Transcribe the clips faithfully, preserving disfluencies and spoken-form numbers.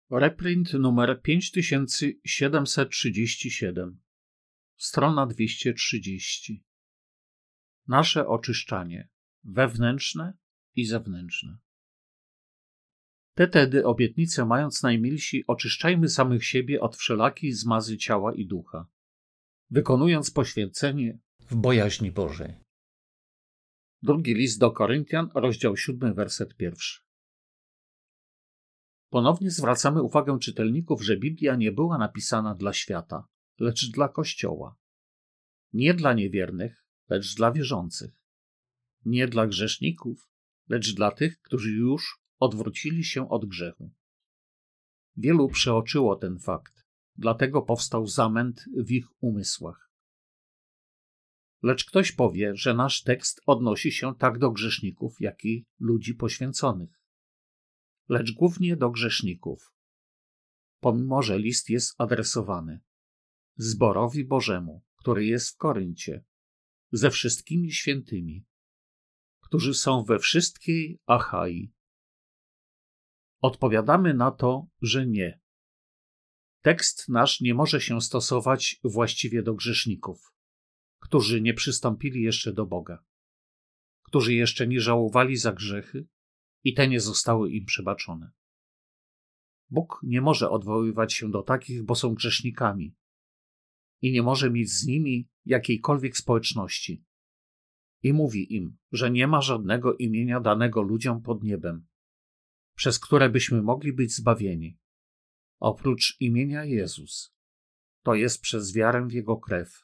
Reprint numer pięć tysięcy siedemset trzydzieści siedem, strona dwieście trzydzieści. Nasze oczyszczanie wewnętrzne i zewnętrzne. Te tedy obietnice mając najmilsi, oczyszczajmy samych siebie od wszelakiej zmazy ciała i ducha, wykonując poświęcenie w bojaźni Bożej. Drugi list do Koryntian, rozdział siódmy, werset pierwszy. Ponownie zwracamy uwagę czytelników, że Biblia nie była napisana dla świata, lecz dla Kościoła. Nie dla niewiernych, lecz dla wierzących. Nie dla grzeszników, lecz dla tych, którzy już odwrócili się od grzechu. Wielu przeoczyło ten fakt, dlatego powstał zamęt w ich umysłach. Lecz ktoś powie, że nasz tekst odnosi się tak do grzeszników, jak i ludzi poświęconych. Lecz głównie do grzeszników, pomimo że list jest adresowany zborowi Bożemu, który jest w Koryncie, ze wszystkimi świętymi, którzy są we wszystkiej Achai. Odpowiadamy na to, że nie. Tekst nasz nie może się stosować właściwie do grzeszników, którzy nie przystąpili jeszcze do Boga, którzy jeszcze nie żałowali za grzechy i te nie zostały im przebaczone. Bóg nie może odwoływać się do takich, bo są grzesznikami i nie może mieć z nimi jakiejkolwiek społeczności. I mówi im, że nie ma żadnego imienia danego ludziom pod niebem, przez które byśmy mogli być zbawieni, oprócz imienia Jezus. To jest przez wiarę w Jego krew.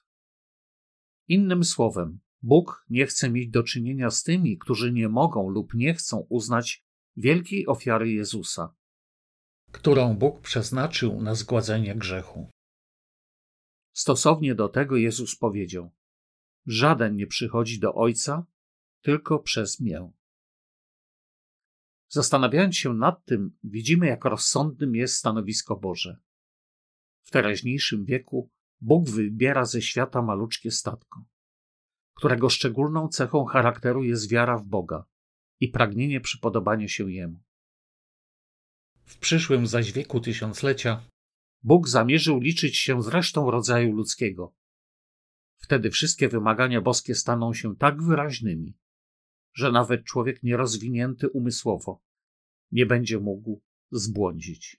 Innym słowem, Bóg nie chce mieć do czynienia z tymi, którzy nie mogą lub nie chcą uznać wielkiej ofiary Jezusa, którą Bóg przeznaczył na zgładzenie grzechu. Stosownie do tego Jezus powiedział: żaden nie przychodzi do Ojca, tylko przez mię. Zastanawiając się nad tym, widzimy, jak rozsądnym jest stanowisko Boże. W teraźniejszym wieku Bóg wybiera ze świata maluczkie statko, którego szczególną cechą charakteru jest wiara w Boga i pragnienie przypodobania się Jemu. W przyszłym zaś wieku tysiąclecia Bóg zamierzył liczyć się z resztą rodzaju ludzkiego. Wtedy wszystkie wymagania boskie staną się tak wyraźnymi, że nawet człowiek nierozwinięty umysłowo nie będzie mógł zbłądzić.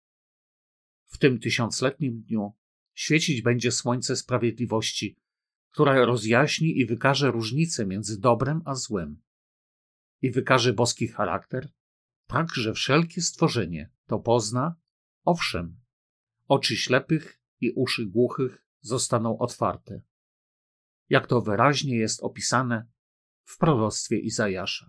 W tym tysiącletnim dniu świecić będzie słońce sprawiedliwości, która rozjaśni i wykaże różnicę między dobrem a złem i wykaże boski charakter, tak że wszelkie stworzenie to pozna, owszem, oczy ślepych i uszy głuchych zostaną otwarte, jak to wyraźnie jest opisane w proroctwie Izajasza.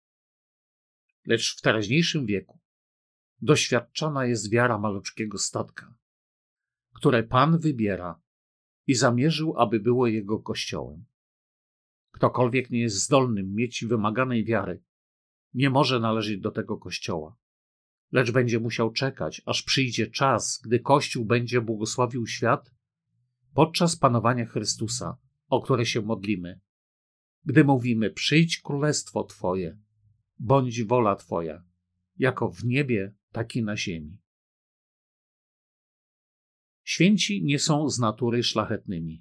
Lecz w teraźniejszym wieku doświadczana jest wiara maluczkiego statka, które Pan wybiera i zamierzył, aby było Jego Kościołem. Ktokolwiek nie jest zdolnym mieć wymaganej wiary, nie może należeć do tego Kościoła, lecz będzie musiał czekać, aż przyjdzie czas, gdy Kościół będzie błogosławił świat podczas panowania Chrystusa, o które się modlimy, gdy mówimy: przyjdź królestwo Twoje, bądź wola Twoja, jako w niebie, tak i na ziemi. Święci nie są z natury szlachetnymi.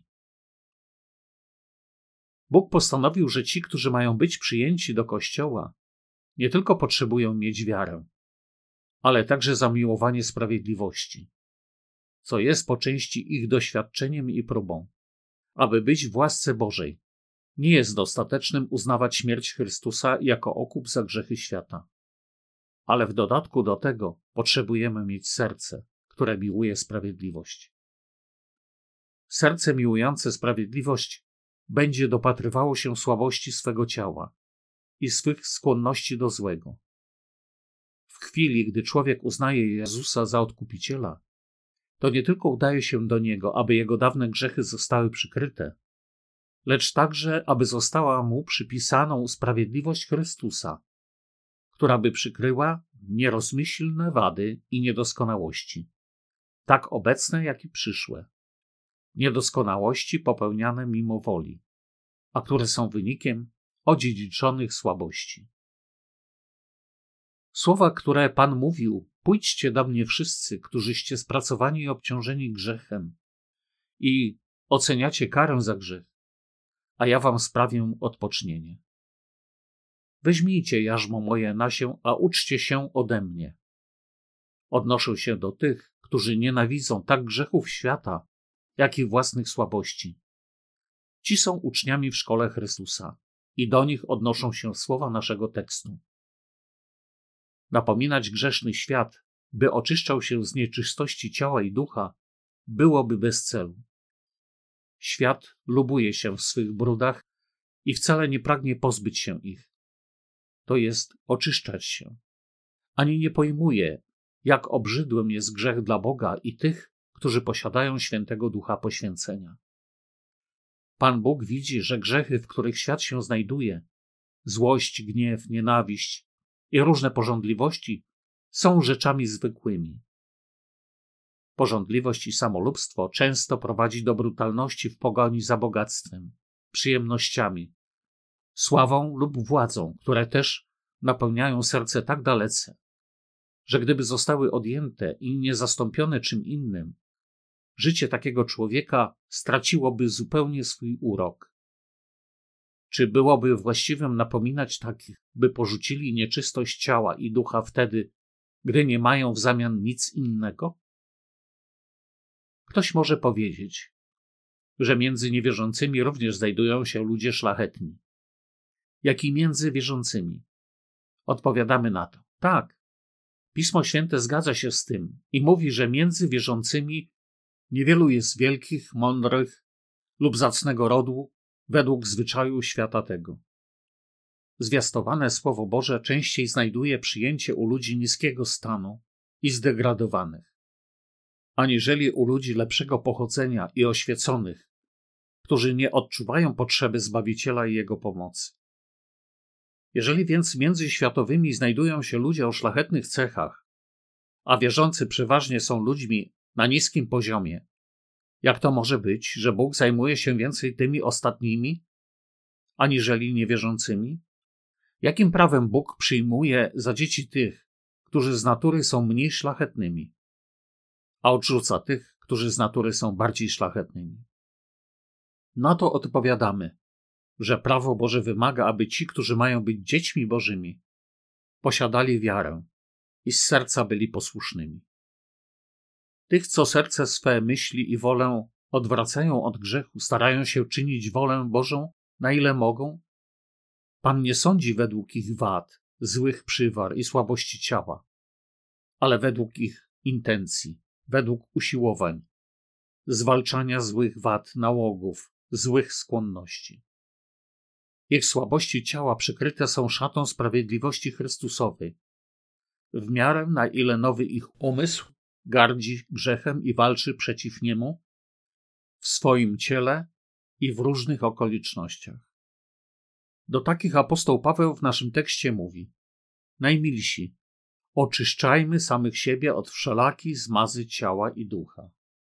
Bóg postanowił, że ci, którzy mają być przyjęci do Kościoła, nie tylko potrzebują mieć wiarę, ale także zamiłowanie sprawiedliwości, co jest po części ich doświadczeniem i próbą. Aby być w łasce Bożej, nie jest dostatecznym uznawać śmierć Chrystusa jako okup za grzechy świata. Ale w dodatku do tego potrzebujemy mieć serce, które miłuje sprawiedliwość. Serce miłujące sprawiedliwość będzie dopatrywało się słabości swego ciała i swych skłonności do złego. W chwili, gdy człowiek uznaje Jezusa za Odkupiciela, to nie tylko udaje się do Niego, aby jego dawne grzechy zostały przykryte, lecz także, aby została mu przypisaną sprawiedliwość Chrystusa, która by przykryła nierozmyślne wady i niedoskonałości, tak obecne, jak i przyszłe, niedoskonałości popełniane mimo woli, a które są wynikiem odziedziczonych słabości. Słowa, które Pan mówił Pójdźcie do mnie wszyscy, którzyście spracowani i obciążeni grzechem i oceniacie karę za grzech, a ja wam sprawię odpocznienie. Weźmijcie jarzmo moje na się, a uczcie się ode mnie. Odnoszę się do tych, którzy nienawidzą tak grzechów świata, jak i własnych słabości. Ci są uczniami w szkole Chrystusa i do nich odnoszą się słowa naszego tekstu. Napominać grzeszny świat, by oczyszczał się z nieczystości ciała i ducha, byłoby bez celu. Świat lubuje się w swych brudach i wcale nie pragnie pozbyć się ich. To jest oczyszczać się. Ani nie pojmuje, jak obrzydłym jest grzech dla Boga i tych, którzy posiadają świętego ducha poświęcenia. Pan Bóg widzi, że grzechy, w których świat się znajduje, złość, gniew, nienawiść i różne pożądliwości, są rzeczami zwykłymi. Pożądliwość i samolubstwo często prowadzi do brutalności w pogoni za bogactwem, przyjemnościami, sławą lub władzą, które też napełniają serce tak dalece, że gdyby zostały odjęte i niezastąpione czym innym, życie takiego człowieka straciłoby zupełnie swój urok. Czy byłoby właściwym napominać takich, by porzucili nieczystość ciała i ducha wtedy, gdy nie mają w zamian nic innego? Ktoś może powiedzieć, że między niewierzącymi również znajdują się ludzie szlachetni. Jak i między wierzącymi. Odpowiadamy na to. Tak, Pismo Święte zgadza się z tym i mówi, że między wierzącymi niewielu jest wielkich, mądrych lub zacnego rodu według zwyczaju świata tego. Zwiastowane Słowo Boże częściej znajduje przyjęcie u ludzi niskiego stanu i zdegradowanych, aniżeli u ludzi lepszego pochodzenia i oświeconych, którzy nie odczuwają potrzeby Zbawiciela i Jego pomocy. Jeżeli więc między światowymi znajdują się ludzie o szlachetnych cechach, a wierzący przeważnie są ludźmi na niskim poziomie, jak to może być, że Bóg zajmuje się więcej tymi ostatnimi, aniżeli niewierzącymi? Jakim prawem Bóg przyjmuje za dzieci tych, którzy z natury są mniej szlachetnymi, a odrzuca tych, którzy z natury są bardziej szlachetnymi? Na to odpowiadamy, że prawo Boże wymaga, aby ci, którzy mają być dziećmi Bożymi, posiadali wiarę i z serca byli posłusznymi. Tych, co serce swe, myśli i wolę odwracają od grzechu, starają się czynić wolę Bożą, na ile mogą, Pan nie sądzi według ich wad, złych przywar i słabości ciała, ale według ich intencji, według usiłowań, zwalczania złych wad, nałogów, złych skłonności. Ich słabości ciała przykryte są szatą sprawiedliwości Chrystusowej, w miarę na ile nowy ich umysł gardzi grzechem i walczy przeciw niemu w swoim ciele i w różnych okolicznościach. Do takich apostoł Paweł w naszym tekście mówi: najmilsi, oczyszczajmy samych siebie od wszelaki zmazy ciała i ducha.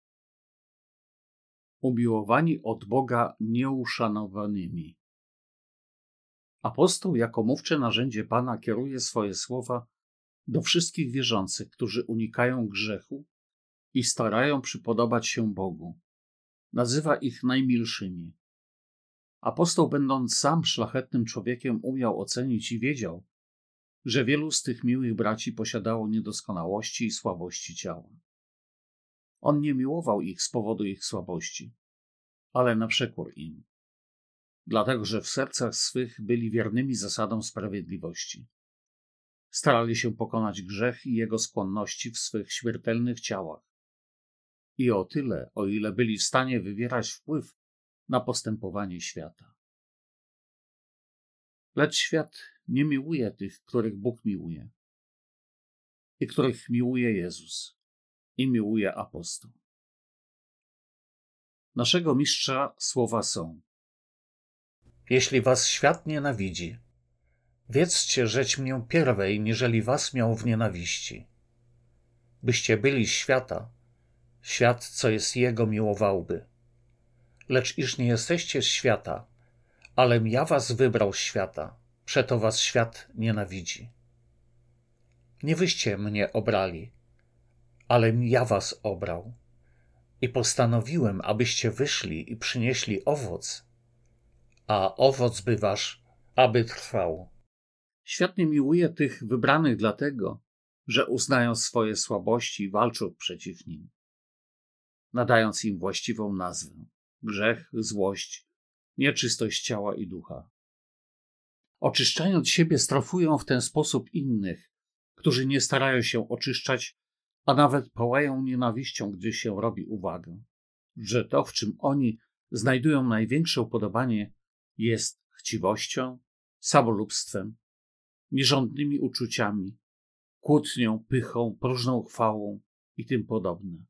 Umiłowani od Boga nieuszanowanymi. Apostoł jako mówcze narzędzie Pana kieruje swoje słowa do wszystkich wierzących, którzy unikają grzechu i starają przypodobać się Bogu. Nazywa ich najmilszymi. Apostoł, będąc sam szlachetnym człowiekiem, umiał ocenić i wiedział, że wielu z tych miłych braci posiadało niedoskonałości i słabości ciała. On nie miłował ich z powodu ich słabości, ale na przekór im, dlatego że w sercach swych byli wiernymi zasadom sprawiedliwości. Starali się pokonać grzech i jego skłonności w swych śmiertelnych ciałach. I o tyle, o ile byli w stanie wywierać wpływ na postępowanie świata. Lecz świat nie miłuje tych, których Bóg miłuje i których miłuje Jezus i miłuje apostoł. Naszego mistrza słowa są: jeśli was świat nienawidzi, wiedzcie, żeć mnie pierwej, niżeli was miał w nienawiści. Byście byli z świata, świat, co jest jego, miłowałby. Lecz iż nie jesteście z świata, alem ja was wybrał z świata, przeto was świat nienawidzi. Nie wyście mnie obrali, alem ja was obrał i postanowiłem, abyście wyszli i przynieśli owoc, a owoc by wasz, aby trwał. Świat nie miłuje tych wybranych dlatego, że uznają swoje słabości i walczą przeciw nim, nadając im właściwą nazwę: grzech, złość, nieczystość ciała i ducha. Oczyszczając siebie, strofują w ten sposób innych, którzy nie starają się oczyszczać, a nawet pałają nienawiścią, gdy się robi uwagę, że to, w czym oni znajdują największe upodobanie, jest chciwością, samolubstwem, nierządnymi uczuciami, kłótnią, pychą, próżną chwałą i tym podobne.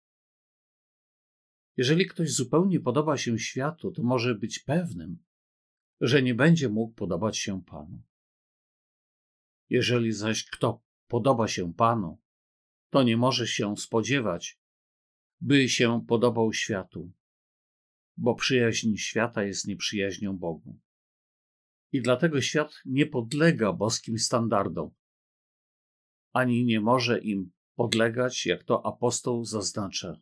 Jeżeli ktoś zupełnie podoba się światu, to może być pewnym, że nie będzie mógł podobać się Panu. Jeżeli zaś kto podoba się Panu, to nie może się spodziewać, by się podobał światu, bo przyjaźń świata jest nieprzyjaźnią Bogu. I dlatego świat nie podlega boskim standardom, ani nie może im podlegać, jak to apostoł zaznacza.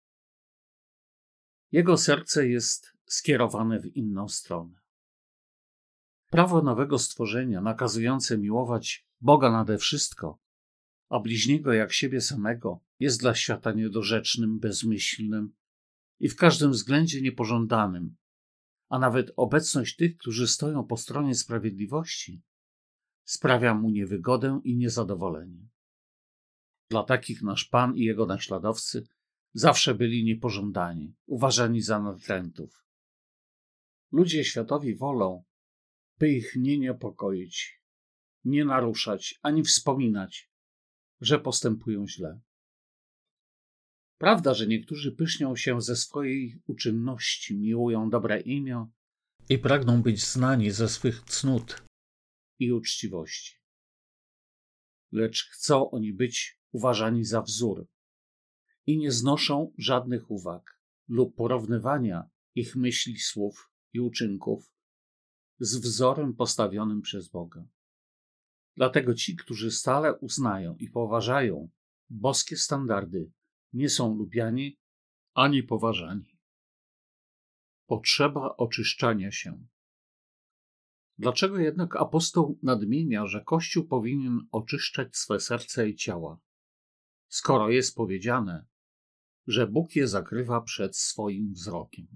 Jego serce jest skierowane w inną stronę. Prawo nowego stworzenia, nakazujące miłować Boga nade wszystko, a bliźniego jak siebie samego, jest dla świata niedorzecznym, bezmyślnym i w każdym względzie niepożądanym, a nawet obecność tych, którzy stoją po stronie sprawiedliwości, sprawia mu niewygodę i niezadowolenie. Dla takich nasz Pan i jego naśladowcy zawsze byli niepożądani, uważani za natrętów. Ludzie światowi wolą, by ich nie niepokoić, nie naruszać, ani wspominać, że postępują źle. Prawda, że niektórzy pysznią się ze swojej uczynności, miłują dobre imię i pragną być znani ze swych cnót i uczciwości. Lecz chcą oni być uważani za wzór i nie znoszą żadnych uwag lub porównywania ich myśli, słów i uczynków z wzorem postawionym przez Boga. Dlatego ci, którzy stale uznają i poważają boskie standardy, nie są lubiani ani poważani. Potrzeba oczyszczania się. Dlaczego jednak apostoł nadmienia, że Kościół powinien oczyszczać swe serce i ciała, skoro jest powiedziane, że Bóg je zakrywa przed swoim wzrokiem?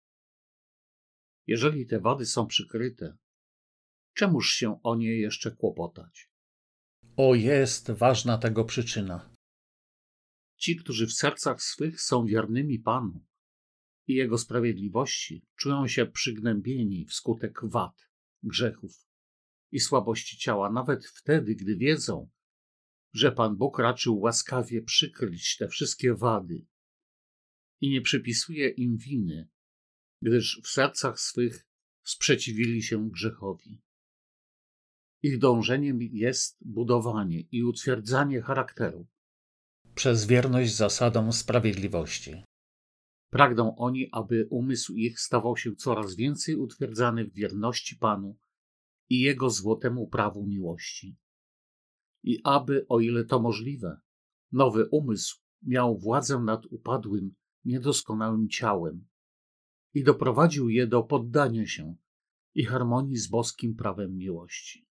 Jeżeli te wady są przykryte, czemuż się o nie jeszcze kłopotać? O, jest ważna tego przyczyna. Ci, którzy w sercach swych są wiernymi Panu i Jego sprawiedliwości, czują się przygnębieni wskutek wad, grzechów i słabości ciała, nawet wtedy, gdy wiedzą, że Pan Bóg raczył łaskawie przykryć te wszystkie wady i nie przypisuje im winy, gdyż w sercach swych sprzeciwili się grzechowi. Ich dążeniem jest budowanie i utwierdzanie charakteru przez wierność zasadom sprawiedliwości. Pragną oni, aby umysł ich stawał się coraz więcej utwierdzany w wierności Panu i Jego złotemu prawu miłości. I aby, o ile to możliwe, nowy umysł miał władzę nad upadłym, niedoskonałym ciałem i doprowadził je do poddania się i harmonii z boskim prawem miłości.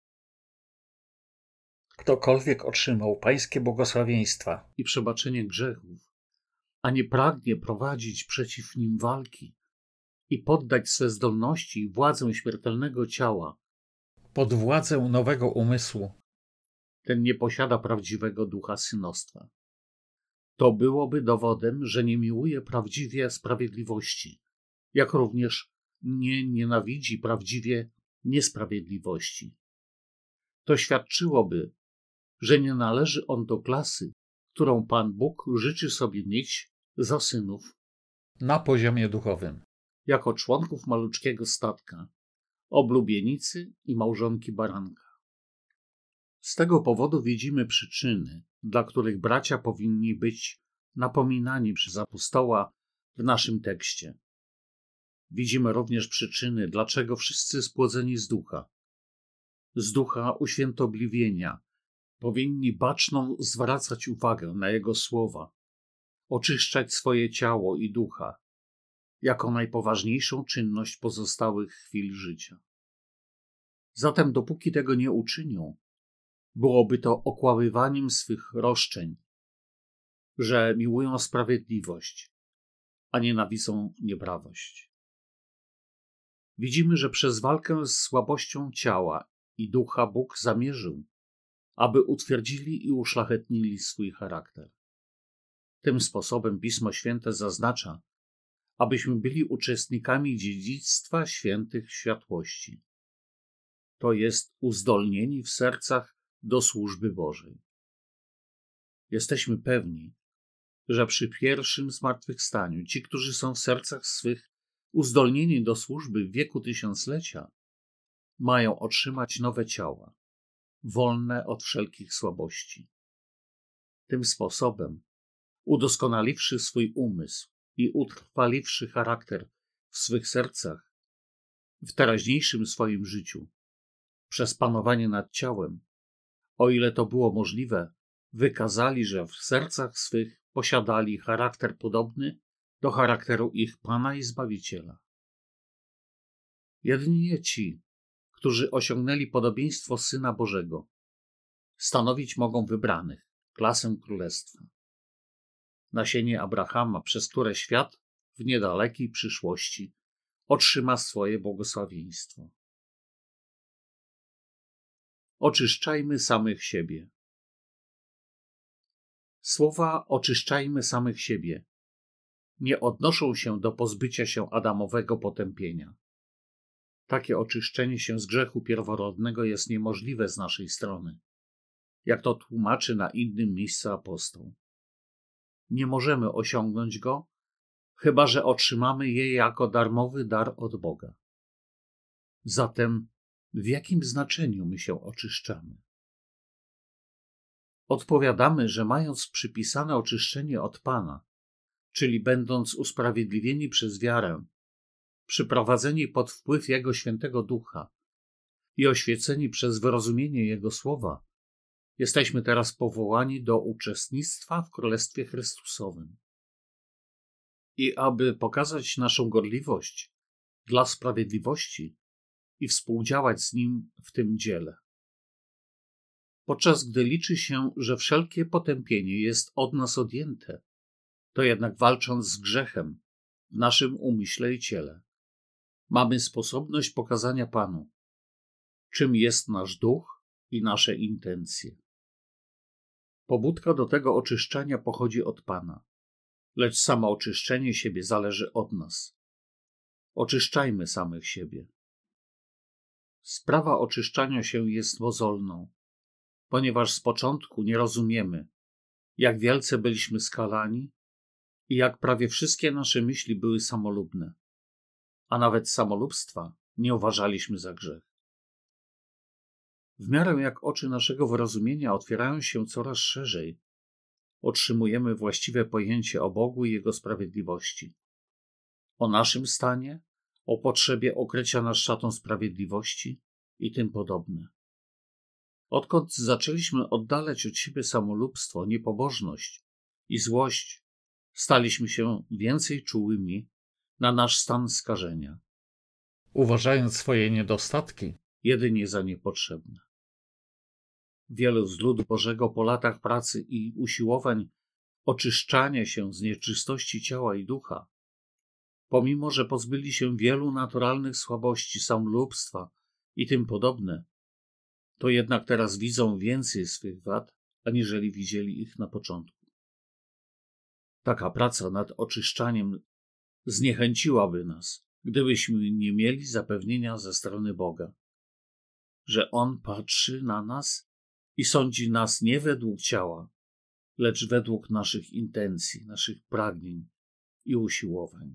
Ktokolwiek otrzymał pańskie błogosławieństwa i przebaczenie grzechów, a nie pragnie prowadzić przeciw nim walki i poddać swe zdolności i władzę śmiertelnego ciała pod władzę nowego umysłu, ten nie posiada prawdziwego ducha synostwa. To byłoby dowodem, że nie miłuje prawdziwie sprawiedliwości, jak również nie nienawidzi prawdziwie niesprawiedliwości. To świadczyłoby, że nie należy on do klasy, którą Pan Bóg życzy sobie mieć za synów na poziomie duchowym, jako członków maluczkiego statka, oblubienicy i małżonki baranka. Z tego powodu widzimy przyczyny, dla których bracia powinni być napominani przez apostoła w naszym tekście. Widzimy również przyczyny, dlaczego wszyscy spłodzeni z ducha, z ducha uświętobliwienia, powinni baczną zwracać uwagę na Jego słowa, oczyszczać swoje ciało i ducha, jako najpoważniejszą czynność pozostałych chwil życia. Zatem dopóki tego nie uczynią, byłoby to okłamywaniem swych roszczeń, że miłują sprawiedliwość, a nienawidzą nieprawość. Widzimy, że przez walkę z słabością ciała i ducha Bóg zamierzył, aby utwierdzili i uszlachetnili swój charakter. Tym sposobem Pismo Święte zaznacza, abyśmy byli uczestnikami dziedzictwa świętych światłości. To jest uzdolnieni w sercach do służby Bożej. Jesteśmy pewni, że przy pierwszym zmartwychwstaniu ci, którzy są w sercach swych uzdolnieni do służby w wieku tysiąclecia, mają otrzymać nowe ciała, wolne od wszelkich słabości. Tym sposobem, udoskonaliwszy swój umysł i utrwaliwszy charakter w swych sercach, w teraźniejszym swoim życiu, przez panowanie nad ciałem, o ile to było możliwe, wykazali, że w sercach swych posiadali charakter podobny do charakteru ich Pana i Zbawiciela. Jedynie ci, którzy osiągnęli podobieństwo Syna Bożego, stanowić mogą wybranych, klasę królestwa. Nasienie Abrahama, przez które świat w niedalekiej przyszłości otrzyma swoje błogosławieństwo. Oczyszczajmy samych siebie. Słowa oczyszczajmy samych siebie nie odnoszą się do pozbycia się adamowego potępienia. Takie oczyszczenie się z grzechu pierworodnego jest niemożliwe z naszej strony, jak to tłumaczy na innym miejscu apostoł. Nie możemy osiągnąć go, chyba że otrzymamy je jako darmowy dar od Boga. Zatem w jakim znaczeniu my się oczyszczamy? Odpowiadamy, że mając przypisane oczyszczenie od Pana, czyli będąc usprawiedliwieni przez wiarę, przyprowadzeni pod wpływ Jego Świętego Ducha i oświeceni przez wyrozumienie Jego Słowa, jesteśmy teraz powołani do uczestnictwa w Królestwie Chrystusowym. I aby pokazać naszą gorliwość dla sprawiedliwości i współdziałać z Nim w tym dziele. Podczas gdy liczy się, że wszelkie potępienie jest od nas odjęte, to jednak walcząc z grzechem w naszym umyśle i ciele, mamy sposobność pokazania Panu, czym jest nasz duch i nasze intencje. Pobudka do tego oczyszczania pochodzi od Pana, lecz samo oczyszczenie siebie zależy od nas. Oczyszczajmy samych siebie. Sprawa oczyszczania się jest mozolną, ponieważ z początku nie rozumiemy, jak wielce byliśmy skalani i jak prawie wszystkie nasze myśli były samolubne, a nawet samolubstwa nie uważaliśmy za grzech. W miarę jak oczy naszego wyrozumienia otwierają się coraz szerzej, otrzymujemy właściwe pojęcie o Bogu i Jego sprawiedliwości, o naszym stanie, o potrzebie okrycia nas szatą sprawiedliwości i tym podobne. Odkąd zaczęliśmy oddalać od siebie samolubstwo, niepobożność i złość, staliśmy się więcej czułymi na nasz stan skażenia, uważając swoje niedostatki jedynie za niepotrzebne. Wielu z ludu Bożego po latach pracy i usiłowań oczyszczania się z nieczystości ciała i ducha, pomimo że pozbyli się wielu naturalnych słabości, samolubstwa i tym podobne, to jednak teraz widzą więcej swych wad, aniżeli widzieli ich na początku. Taka praca nad oczyszczaniem zniechęciłaby nas, gdybyśmy nie mieli zapewnienia ze strony Boga, że On patrzy na nas i sądzi nas nie według ciała, lecz według naszych intencji, naszych pragnień i usiłowań.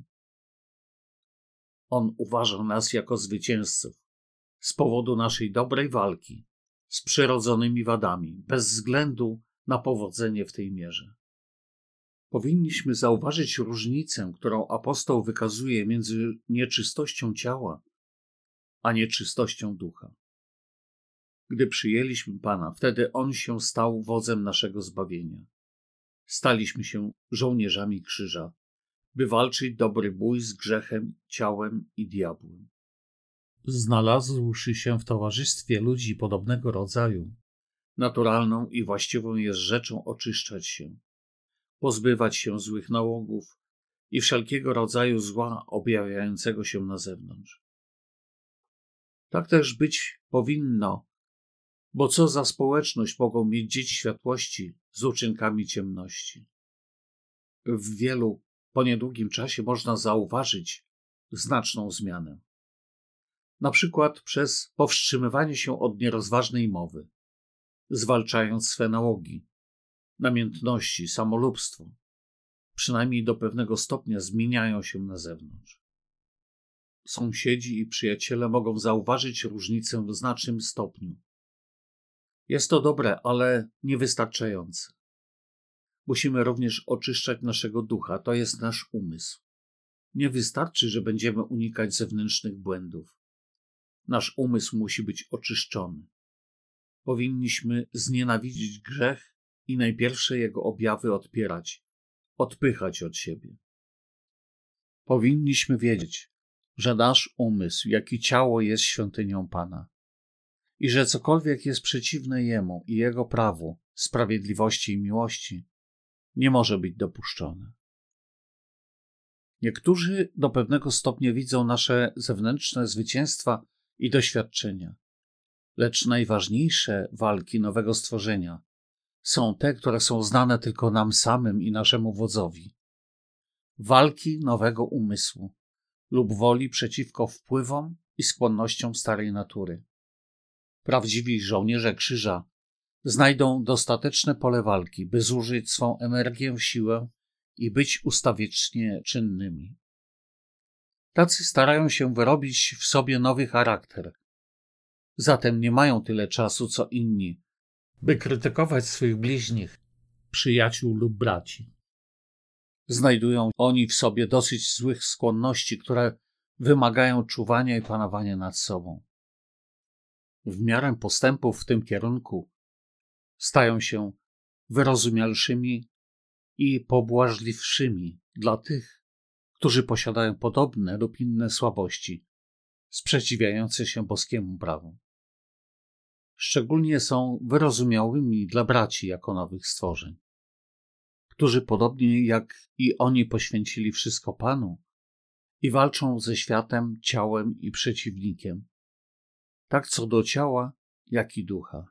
On uważa nas jako zwycięzców z powodu naszej dobrej walki z przyrodzonymi wadami, bez względu na powodzenie w tej mierze. Powinniśmy zauważyć różnicę, którą apostoł wykazuje między nieczystością ciała a nieczystością ducha. Gdy przyjęliśmy Pana, wtedy On się stał wodzem naszego zbawienia. Staliśmy się żołnierzami krzyża, by walczyć dobry bój z grzechem, ciałem i diabłem. Znalazłszy się w towarzystwie ludzi podobnego rodzaju, naturalną i właściwą jest rzeczą oczyszczać się, pozbywać się złych nałogów i wszelkiego rodzaju zła objawiającego się na zewnątrz. Tak też być powinno, bo co za społeczność mogą mieć dzieci światłości z uczynkami ciemności? W wielu po niedługim czasie można zauważyć znaczną zmianę. Na przykład przez powstrzymywanie się od nierozważnej mowy, zwalczając swe nałogi, namiętności, samolubstwo, przynajmniej do pewnego stopnia zmieniają się na zewnątrz. Sąsiedzi i przyjaciele mogą zauważyć różnicę w znacznym stopniu. Jest to dobre, ale niewystarczające. Musimy również oczyszczać naszego ducha, to jest nasz umysł. Nie wystarczy, że będziemy unikać zewnętrznych błędów. Nasz umysł musi być oczyszczony. Powinniśmy znienawidzić grzech i najpierwsze jego objawy odpierać, odpychać od siebie. Powinniśmy wiedzieć, że nasz umysł, jak i ciało jest świątynią Pana i że cokolwiek jest przeciwne Jemu i Jego prawu, sprawiedliwości i miłości, nie może być dopuszczone. Niektórzy do pewnego stopnia widzą nasze zewnętrzne zwycięstwa i doświadczenia, lecz najważniejsze walki nowego stworzenia są te, które są znane tylko nam samym i naszemu wodzowi. Walki nowego umysłu lub woli przeciwko wpływom i skłonnościom starej natury. Prawdziwi żołnierze krzyża znajdą dostateczne pole walki, by zużyć swą energię, siłę i być ustawiecznie czynnymi. Tacy starają się wyrobić w sobie nowy charakter. Zatem nie mają tyle czasu, co inni, by krytykować swych bliźnich, przyjaciół lub braci. Znajdują oni w sobie dosyć złych skłonności, które wymagają czuwania i panowania nad sobą. W miarę postępów w tym kierunku stają się wyrozumialszymi i pobłażliwszymi dla tych, którzy posiadają podobne lub inne słabości, sprzeciwiające się boskiemu prawu. Szczególnie są wyrozumiałymi dla braci jako nowych stworzeń, którzy podobnie jak i oni poświęcili wszystko Panu i walczą ze światem, ciałem i przeciwnikiem, tak co do ciała, jak i ducha.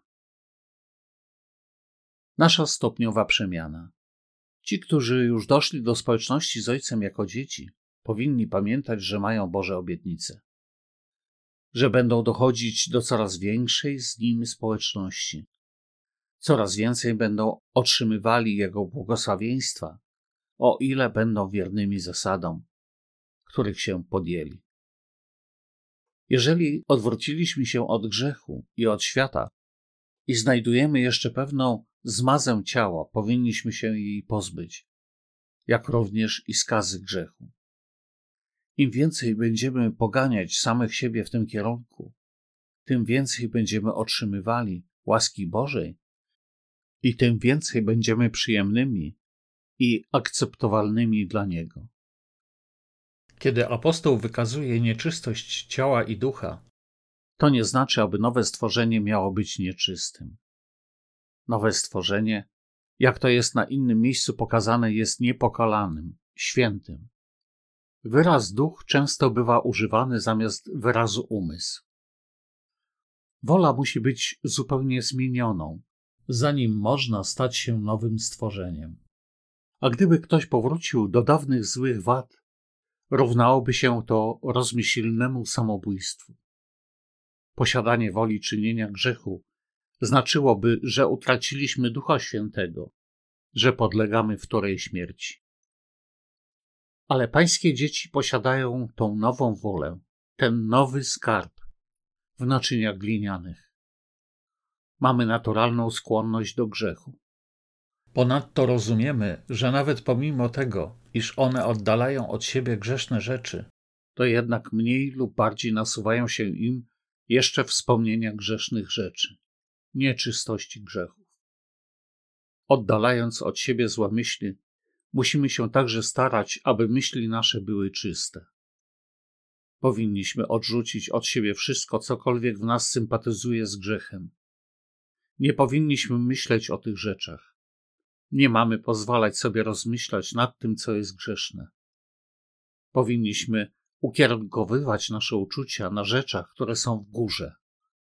Nasza stopniowa przemiana. Ci, którzy już doszli do społeczności z Ojcem jako dzieci, powinni pamiętać, że mają Boże obietnice, że będą dochodzić do coraz większej z Nim społeczności, coraz więcej będą otrzymywali Jego błogosławieństwa, o ile będą wiernymi zasadom, których się podjęli. Jeżeli odwróciliśmy się od grzechu i od świata i znajdujemy jeszcze pewną zmazę ciała, powinniśmy się jej pozbyć, jak również i skazy grzechu. Im więcej będziemy poganiać samych siebie w tym kierunku, tym więcej będziemy otrzymywali łaski Bożej i tym więcej będziemy przyjemnymi i akceptowalnymi dla Niego. Kiedy apostoł wykazuje nieczystość ciała i ducha, to nie znaczy, aby nowe stworzenie miało być nieczystym. Nowe stworzenie, jak to jest na innym miejscu pokazane, jest niepokalanym, świętym. Wyraz duch często bywa używany zamiast wyrazu umysł. Wola musi być zupełnie zmienioną, zanim można stać się nowym stworzeniem. A gdyby ktoś powrócił do dawnych złych wad, równałoby się to rozmyślnemu samobójstwu. Posiadanie woli czynienia grzechu znaczyłoby, że utraciliśmy Ducha Świętego, że podlegamy wtórej śmierci. Ale pańskie dzieci posiadają tą nową wolę, ten nowy skarb w naczyniach glinianych. Mamy naturalną skłonność do grzechu. Ponadto rozumiemy, że nawet pomimo tego, iż one oddalają od siebie grzeszne rzeczy, to jednak mniej lub bardziej nasuwają się im jeszcze wspomnienia grzesznych rzeczy. nieczystości grzechów. Oddalając od siebie złe myśli, musimy się także starać, aby myśli nasze były czyste. Powinniśmy odrzucić od siebie wszystko, cokolwiek w nas sympatyzuje z grzechem. Nie powinniśmy myśleć o tych rzeczach. Nie mamy pozwalać sobie rozmyślać nad tym, co jest grzeszne. Powinniśmy ukierunkowywać nasze uczucia na rzeczach, które są w górze.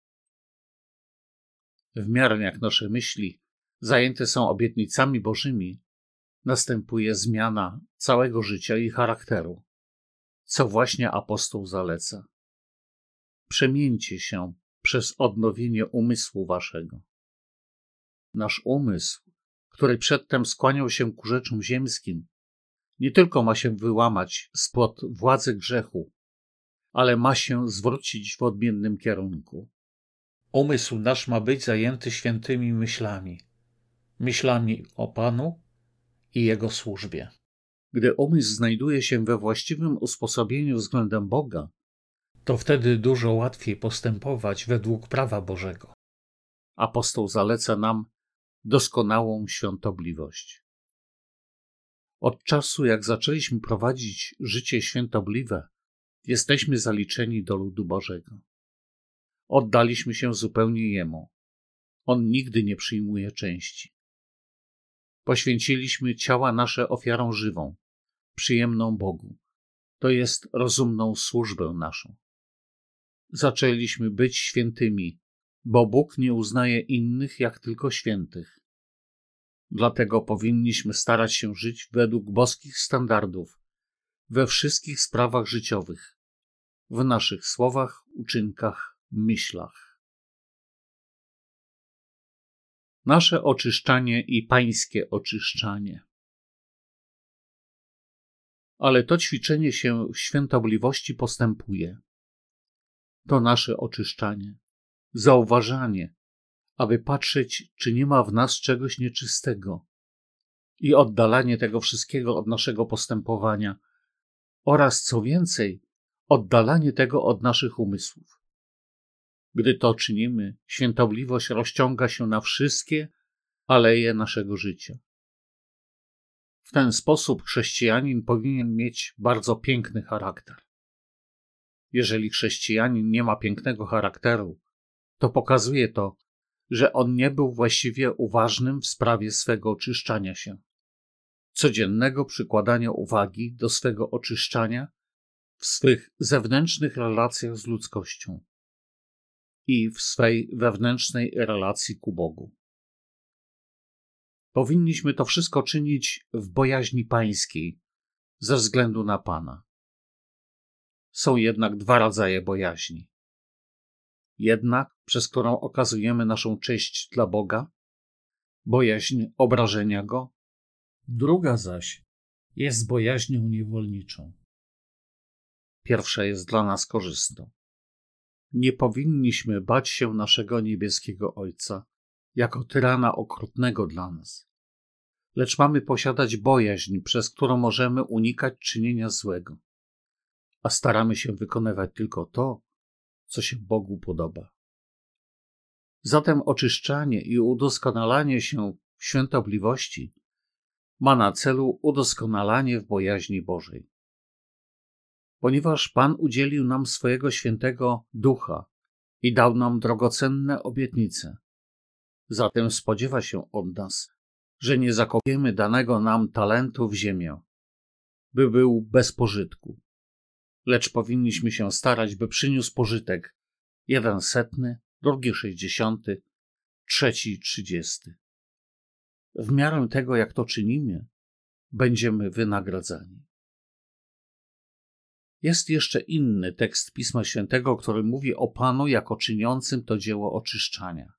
W miarę jak nasze myśli zajęte są obietnicami Bożymi, następuje zmiana całego życia i charakteru, co właśnie apostoł zaleca. Przemieńcie się przez odnowienie umysłu waszego. Nasz umysł, który przedtem skłaniał się ku rzeczom ziemskim, nie tylko ma się wyłamać spod władzy grzechu, ale ma się zwrócić w odmiennym kierunku. Umysł nasz ma być zajęty świętymi myślami, myślami o Panu i Jego służbie. Gdy umysł znajduje się we właściwym usposobieniu względem Boga, to wtedy dużo łatwiej postępować według prawa Bożego. Apostoł zaleca nam doskonałą świątobliwość. Od czasu, jak zaczęliśmy prowadzić życie świętobliwe, jesteśmy zaliczeni do ludu Bożego. Oddaliśmy się zupełnie Jemu. On nigdy nie przyjmuje części. Poświęciliśmy ciała nasze ofiarą żywą, przyjemną Bogu, to jest rozumną służbę naszą. Zaczęliśmy być świętymi, bo Bóg nie uznaje innych jak tylko świętych. Dlatego powinniśmy starać się żyć według boskich standardów we wszystkich sprawach życiowych, w naszych słowach, uczynkach, myślach. Nasze oczyszczanie i pańskie oczyszczanie. Ale to ćwiczenie się w świętobliwości postępuje. To nasze oczyszczanie, zauważanie, aby patrzeć, czy nie ma w nas czegoś nieczystego i oddalanie tego wszystkiego od naszego postępowania oraz, co więcej, oddalanie tego od naszych umysłów. Gdy to czynimy, świętobliwość rozciąga się na wszystkie aleje naszego życia. W ten sposób chrześcijanin powinien mieć bardzo piękny charakter. Jeżeli chrześcijanin nie ma pięknego charakteru, to pokazuje to, że on nie był właściwie uważnym w sprawie swego oczyszczania się, codziennego przykładania uwagi do swego oczyszczania w swych zewnętrznych relacjach z ludzkością i w swej wewnętrznej relacji ku Bogu. Powinniśmy to wszystko czynić w bojaźni pańskiej, ze względu na Pana. Są jednak dwa rodzaje bojaźni. Jedna, przez którą okazujemy naszą cześć dla Boga, bojaźń obrażenia Go. Druga zaś jest bojaźnią niewolniczą. Pierwsza jest dla nas korzystna. Nie powinniśmy bać się naszego niebieskiego Ojca jako tyrana okrutnego dla nas, lecz mamy posiadać bojaźń, przez którą możemy unikać czynienia złego, a staramy się wykonywać tylko to, co się Bogu podoba. Zatem oczyszczanie i udoskonalanie się w świętobliwości ma na celu udoskonalanie w bojaźni Bożej. Ponieważ Pan udzielił nam swojego świętego Ducha i dał nam drogocenne obietnice, zatem spodziewa się od nas, że nie zakopiemy danego nam talentu w ziemię, by był bez pożytku, lecz powinniśmy się starać, by przyniósł pożytek jeden setny, drugi sześćdziesiąty, trzeci trzydziesty. W miarę tego, jak to czynimy, będziemy wynagradzani. Jest jeszcze inny tekst Pisma Świętego, który mówi o Panu jako czyniącym to dzieło oczyszczania.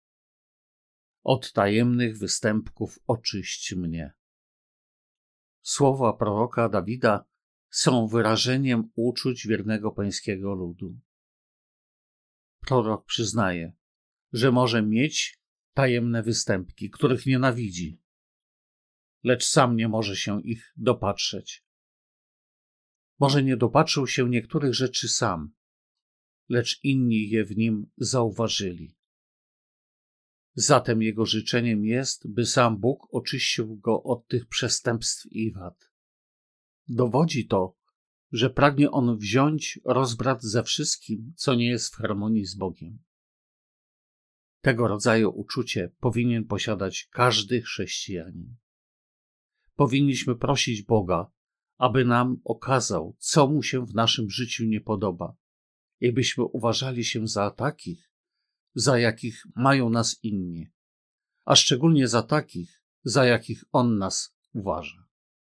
Od tajemnych występków oczyść mnie. Słowa proroka Dawida są wyrażeniem uczuć wiernego pańskiego ludu. Prorok przyznaje, że może mieć tajemne występki, których nienawidzi, lecz sam nie może się ich dopatrzeć. Może nie dopatrzył się niektórych rzeczy sam, lecz inni je w nim zauważyli. Zatem jego życzeniem jest, by sam Bóg oczyścił go od tych przestępstw i wad. Dowodzi to, że pragnie on wziąć rozbrat ze wszystkim, co nie jest w harmonii z Bogiem. Tego rodzaju uczucie powinien posiadać każdy chrześcijanin. Powinniśmy prosić Boga, aby nam okazał, co mu się w naszym życiu nie podoba, i byśmy uważali się za takich, za jakich mają nas inni, a szczególnie za takich, za jakich On nas uważa.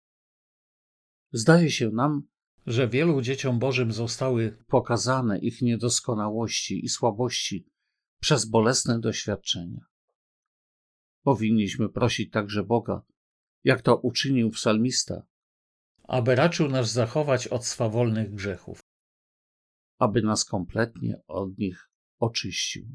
Zdaje się nam, że wielu dzieciom Bożym zostały pokazane ich niedoskonałości i słabości przez bolesne doświadczenia. Powinniśmy prosić także Boga, jak to uczynił psalmista, aby raczył nas zachować od swawolnych grzechów, aby nas kompletnie od nich oczyścił.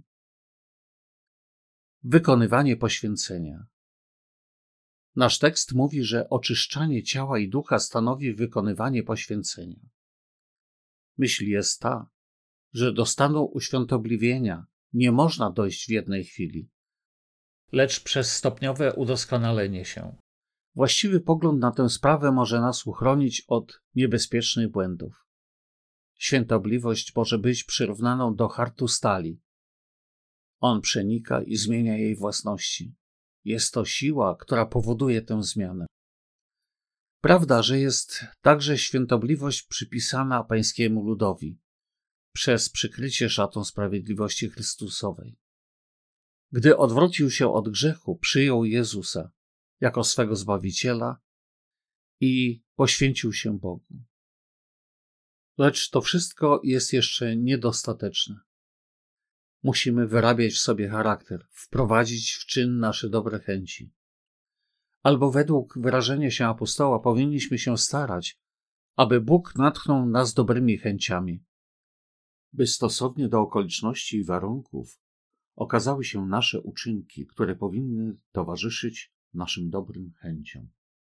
Wykonywanie poświęcenia. Nasz tekst mówi, że oczyszczanie ciała i ducha stanowi wykonywanie poświęcenia. Myśl jest ta, że do stanu uświętobliwienia nie można dojść w jednej chwili, lecz przez stopniowe udoskonalenie się. Właściwy pogląd na tę sprawę może nas uchronić od niebezpiecznych błędów. Świętobliwość może być przyrównaną do hartu stali. On przenika i zmienia jej własności. Jest to siła, która powoduje tę zmianę. Prawda, że jest także świętobliwość przypisana pańskiemu ludowi przez przykrycie szatą sprawiedliwości Chrystusowej. Gdy odwrócił się od grzechu, przyjął Jezusa jako swego Zbawiciela i poświęcił się Bogu. Lecz to wszystko jest jeszcze niedostateczne. Musimy wyrabiać w sobie charakter, wprowadzić w czyn nasze dobre chęci. Albo według wyrażenia się apostoła powinniśmy się starać, aby Bóg natchnął nas dobrymi chęciami, by stosownie do okoliczności i warunków okazały się nasze uczynki, które powinny towarzyszyć naszym dobrym chęciom.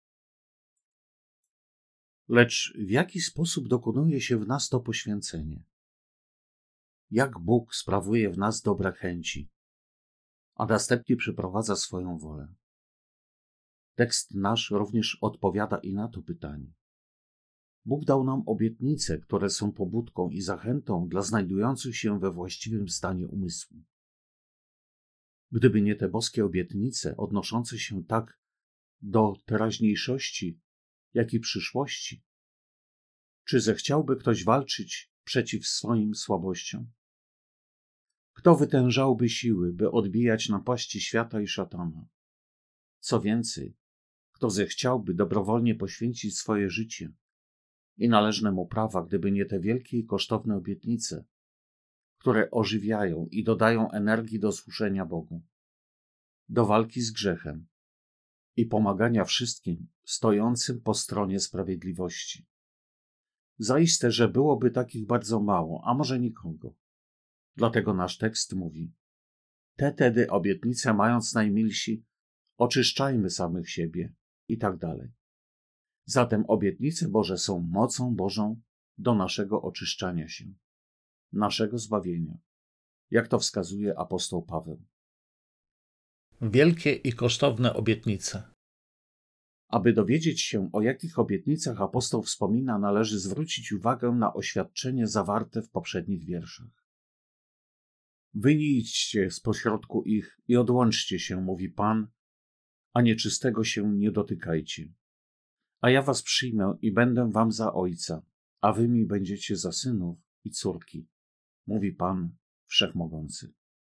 Lecz w jaki sposób dokonuje się w nas to poświęcenie? Jak Bóg sprawuje w nas dobre chęci, a następnie przeprowadza swoją wolę? Tekst nasz również odpowiada i na to pytanie. Bóg dał nam obietnice, które są pobudką i zachętą dla znajdujących się we właściwym stanie umysłu. Gdyby nie te boskie obietnice odnoszące się tak do teraźniejszości, jak i przyszłości, czy zechciałby ktoś walczyć przeciw swoim słabościom? Kto wytężałby siły, by odbijać napaści świata i szatana? Co więcej, kto zechciałby dobrowolnie poświęcić swoje życie i należne mu prawa, gdyby nie te wielkie i kosztowne obietnice, które ożywiają i dodają energii do służenia Bogu, do walki z grzechem i pomagania wszystkim stojącym po stronie sprawiedliwości. Zaiste, że byłoby takich bardzo mało, a może nikogo. Dlatego nasz tekst mówi: te tedy obietnice mając najmilsi, oczyszczajmy samych siebie i tak dalej. Zatem obietnice Boże są mocą Bożą do naszego oczyszczania się, naszego zbawienia, jak to wskazuje apostoł Paweł. Wielkie i kosztowne obietnice. Aby dowiedzieć się, o jakich obietnicach apostoł wspomina, należy zwrócić uwagę na oświadczenie zawarte w poprzednich wierszach. Wy nie idźcie spośrodku ich i odłączcie się, mówi Pan, a nieczystego się nie dotykajcie. A ja was przyjmę i będę wam za ojca, a wy mi będziecie za synów i córki, mówi Pan Wszechmogący.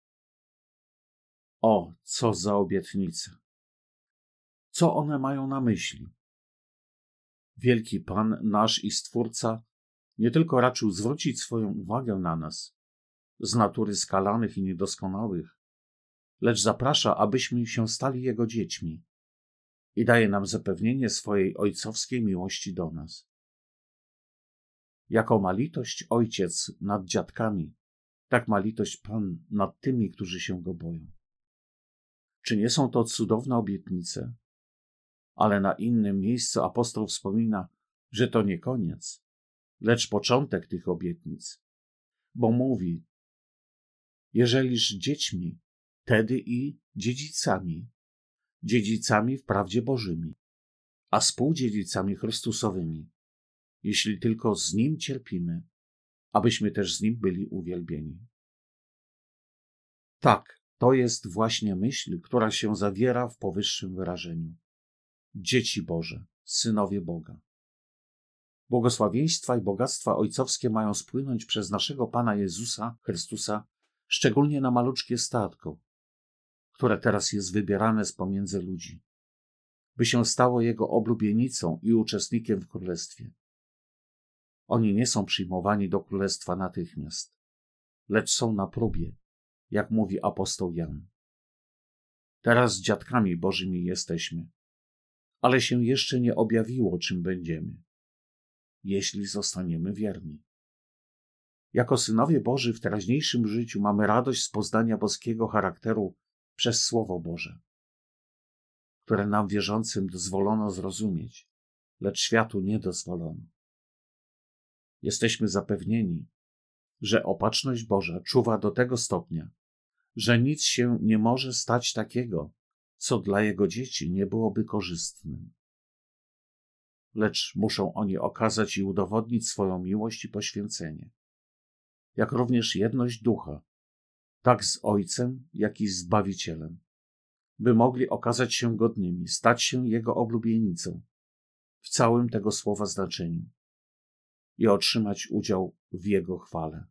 O, co za obietnice! Co one mają na myśli? Wielki Pan, nasz i Stwórca, nie tylko raczył zwrócić swoją uwagę na nas, z natury skalanych i niedoskonałych, lecz zaprasza, abyśmy się stali Jego dziećmi i daje nam zapewnienie swojej ojcowskiej miłości do nas. Jako ma litość Ojciec nad dziadkami, tak ma litość Pan nad tymi, którzy się Go boją. Czy nie są to cudowne obietnice? Ale na innym miejscu apostoł wspomina, że to nie koniec, lecz początek tych obietnic, bo mówi: Jeżeliż dziećmi, tedy i dziedzicami, dziedzicami wprawdzie Bożymi, a współdziedzicami Chrystusowymi, jeśli tylko z Nim cierpimy, abyśmy też z Nim byli uwielbieni. Tak, to jest właśnie myśl, która się zawiera w powyższym wyrażeniu. Dzieci Boże, synowie Boga. Błogosławieństwa i bogactwa ojcowskie mają spłynąć przez naszego Pana Jezusa Chrystusa, szczególnie na maluczkie statko, które teraz jest wybierane z pomiędzy ludzi, by się stało Jego oblubienicą i uczestnikiem w Królestwie. Oni nie są przyjmowani do Królestwa natychmiast, lecz są na próbie, jak mówi apostoł Jan. Teraz dziadkami Bożymi jesteśmy, ale się jeszcze nie objawiło, czym będziemy, jeśli zostaniemy wierni. Jako synowie Boży w teraźniejszym życiu mamy radość z poznania boskiego charakteru przez Słowo Boże, które nam wierzącym dozwolono zrozumieć, lecz światu nie dozwolono. Jesteśmy zapewnieni, że opatrzność Boża czuwa do tego stopnia, że nic się nie może stać takiego, co dla Jego dzieci nie byłoby korzystnym. Lecz muszą oni okazać i udowodnić swoją miłość i poświęcenie, jak również jedność ducha, tak z Ojcem, jak i z Zbawicielem, by mogli okazać się godnymi, stać się Jego oblubienicą w całym tego słowa znaczeniu i otrzymać udział w Jego chwale.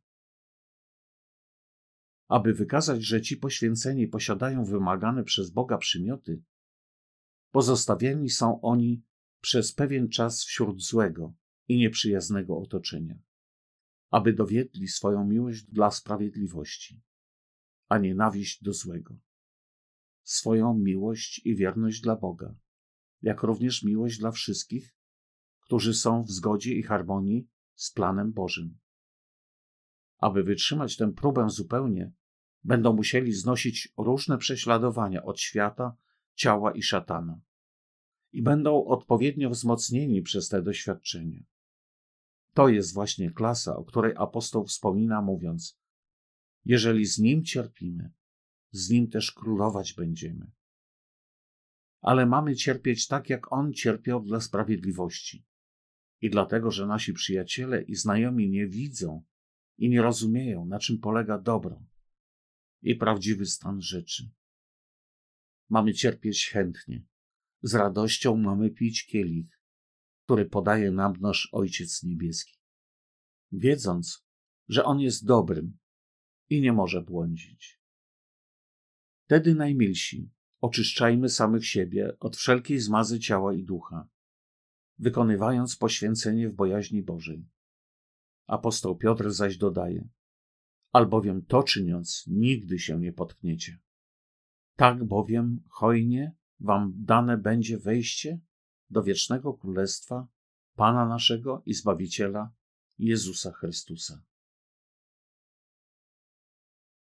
Aby wykazać, że ci poświęceni posiadają wymagane przez Boga przymioty, pozostawieni są oni przez pewien czas wśród złego i nieprzyjaznego otoczenia, aby dowiedli swoją miłość dla sprawiedliwości, a nienawiść do złego, swoją miłość i wierność dla Boga, jak również miłość dla wszystkich, którzy są w zgodzie i harmonii z planem Bożym. Aby wytrzymać tę próbę zupełnie, będą musieli znosić różne prześladowania od świata, ciała i szatana i będą odpowiednio wzmocnieni przez te doświadczenia. To jest właśnie klasa, o której apostoł wspomina, mówiąc: jeżeli z Nim cierpimy, z Nim też królować będziemy. Ale mamy cierpieć tak, jak On cierpiał dla sprawiedliwości. I dlatego, że nasi przyjaciele i znajomi nie widzą i nie rozumieją, na czym polega dobro i prawdziwy stan rzeczy. Mamy cierpieć chętnie. Z radością mamy pić kielich, który podaje nam nasz Ojciec Niebieski, wiedząc, że On jest dobrym i nie może błądzić. Wtedy, najmilsi, oczyszczajmy samych siebie od wszelkiej zmazy ciała i ducha, wykonywając poświęcenie w bojaźni Bożej. Apostoł Piotr zaś dodaje: albowiem to czyniąc, nigdy się nie potkniecie. Tak bowiem hojnie wam dane będzie wejście do wiecznego królestwa Pana naszego i Zbawiciela Jezusa Chrystusa.